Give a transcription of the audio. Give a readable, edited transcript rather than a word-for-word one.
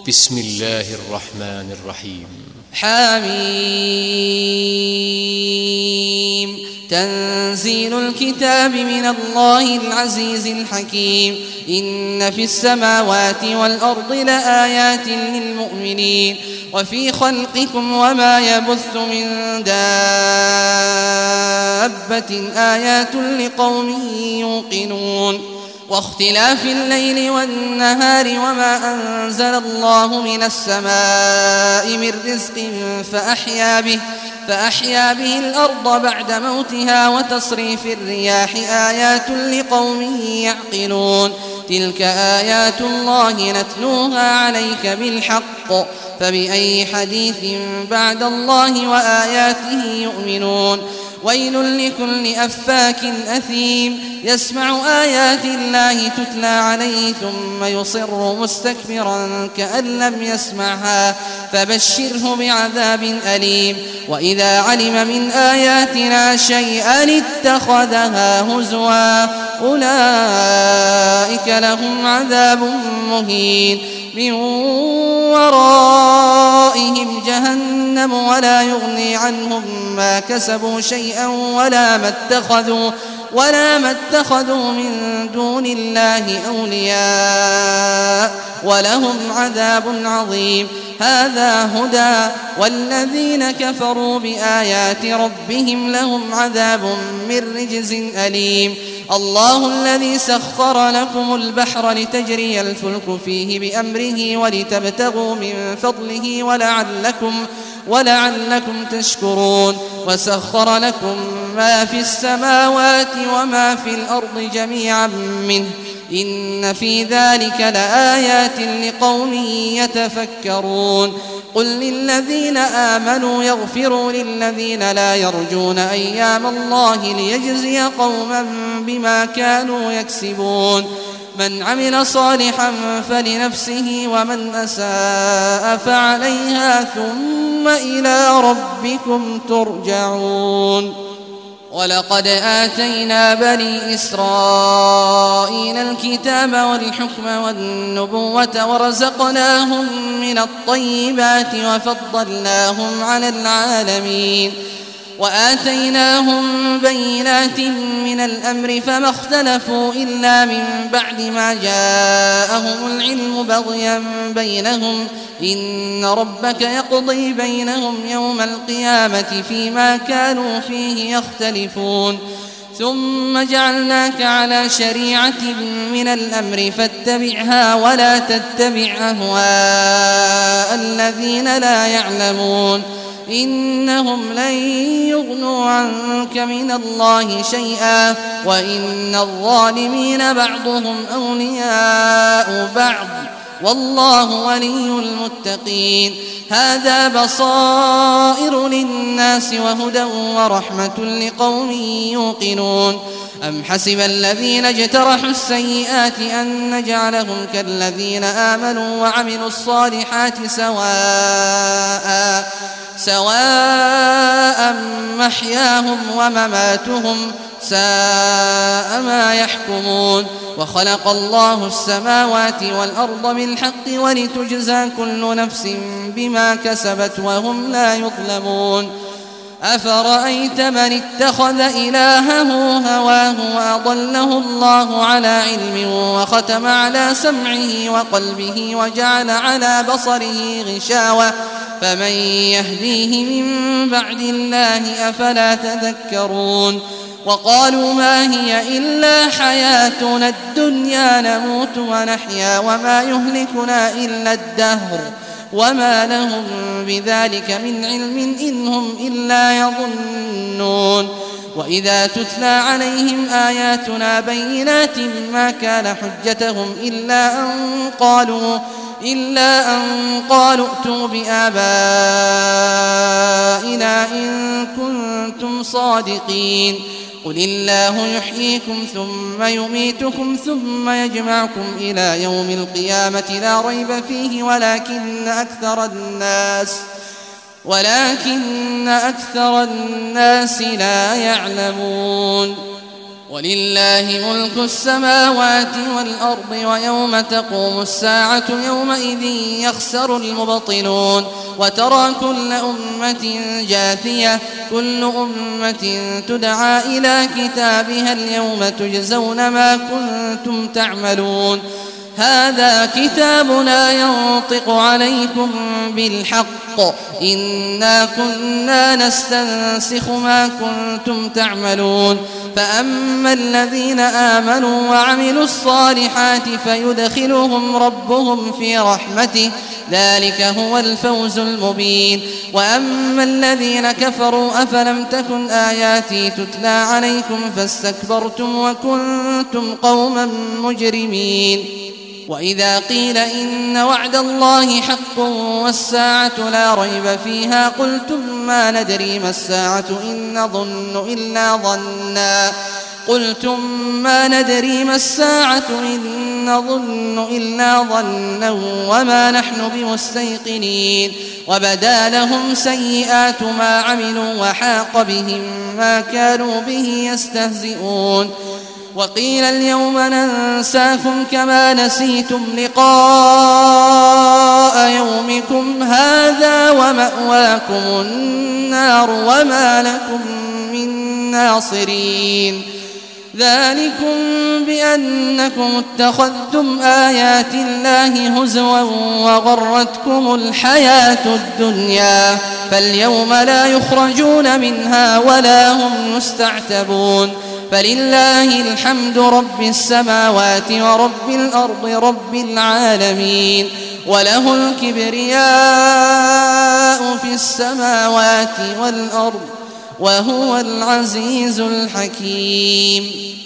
بسم الله الرحمن الرحيم. حميم. تنزيل الكتاب من الله العزيز الحكيم. إن في السماوات والأرض لآيات للمؤمنين وفي خلقكم وما يبث من دابة آيات لقوم يوقنون. واختلاف الليل والنهار وما أنزل الله من السماء من رزق فأحيا به الأرض بعد موتها وتصريف الرياح آيات لقوم يعقلون. تلك آيات الله نتلوها عليك بالحق فبأي حديث بعد الله وآياته يؤمنون. ويل لكل أفاك أثيم يسمع آيات الله تتلى عليه ثم يصر مستكبرا كأن لم يسمعها فبشره بعذاب أليم. وإذا علم من آياتنا شيئا اتخذها هزوا أولئك لهم عذاب مهين من ورائهم جهنم ولا يغني عنهم ما كسبوا شيئا ولا ما اتخذوا من دون الله أولياء ولهم عذاب عظيم. هذا هدى والذين كفروا بآيات ربهم لهم عذاب من رجز أليم. الله الذي سخر لكم البحر لتجري الفلك فيه بأمره ولتبتغوا من فضله ولعلكم تشكرون. وسخر لكم ما في السماوات وما في الأرض جميعا منه إن في ذلك لآيات لقوم يتفكرون. قل للذين آمنوا يغفروا للذين لا يرجون أيام الله ليجزي قوما بما كانوا يكسبون. من عمل صالحا فلنفسه ومن أساء فعليها ثم إلى ربكم ترجعون. ولقد آتينا بني إسرائيل الكتاب والحكم والنبوة ورزقناهم من الطيبات وفضلناهم على العالمين وآتيناهم بينات من الأمر فما اختلفوا إلا من بعد ما جاءهم العلم بغيا بينهم إن ربك يقضي بينهم يوم القيامة فيما كانوا فيه يختلفون. ثم جعلناك على شريعة من الأمر فاتبعها ولا تتبع أهواء الذين لا يعلمون إنهم لن يغنوا عنك من الله شيئا وإن الظالمين بعضهم أولياء بعض والله ولي المتقين. هذا بصائر للناس وهدى ورحمة لقوم يوقنون. أم حسب الذين اجترحوا السيئات أن نجعلهم كالذين آمنوا وعملوا الصالحات سواء محياهم ومماتهم ساء ما يحكمون. وخلق الله السماوات والأرض بالحق ولتجزى كل نفس بما كسبت وهم لا يظلمون. أفرأيت من اتخذ إلهه هواه وأضله الله على علم وختم على سمعه وقلبه وجعل على بصره غشاوة فمن يهديه من بعد الله أفلا تذكرون. وقالوا ما هي إلا حياتنا الدنيا نموت ونحيا وما يهلكنا إلا الدهر وما لهم بذلك من علم إن هم إلا يظنون. وإذا تتلى عليهم آياتنا بينات ما كان حجتهم إلا أن قالوا ائتوا بآبائنا إن كنتم صادقين. قل الله يحييكم ثم يميتكم ثم يجمعكم إلى يوم القيامة لا ريب فيه ولكن أكثر الناس لا يعلمون. ولله ملك السماوات والأرض ويوم تقوم الساعة يومئذ يخسر المبطلون وترى كل أمة جاثية كل أمة تدعى إلى كتابها اليوم تجزون ما كنتم تعملون هذا كتابنا ينطق عليكم بالحق إنا كنا نستنسخ ما كنتم تعملون فأما الذين آمنوا وعملوا الصالحات فيدخلهم ربهم في رحمته ذلك هو الفوز المبين وأما الذين كفروا أفلم تكن آياتي تتلى عليكم فاستكبرتم وكنتم قوما مجرمين وإذا قيل إن وعد الله حق والساعة لا ريب فيها قلتم ما ندري ما الساعة إن نظن إلا ظنا وما نحن بمستيقنين وبدا لهم سيئات ما عملوا وحاق بهم ما كانوا به يستهزئون وقيل اليوم ننساكم كما نسيتم لقاء يومكم هذا ومأواكم النار وما لكم من ناصرين ذلكم بأنكم اتخذتم آيات الله هزوا وغرتكم الحياة الدنيا فاليوم لا يخرجون منها ولا هم يستعتبون فلله الحمد رب السماوات ورب الأرض رب العالمين وله الكبرياء في السماوات والأرض وهو العزيز الحكيم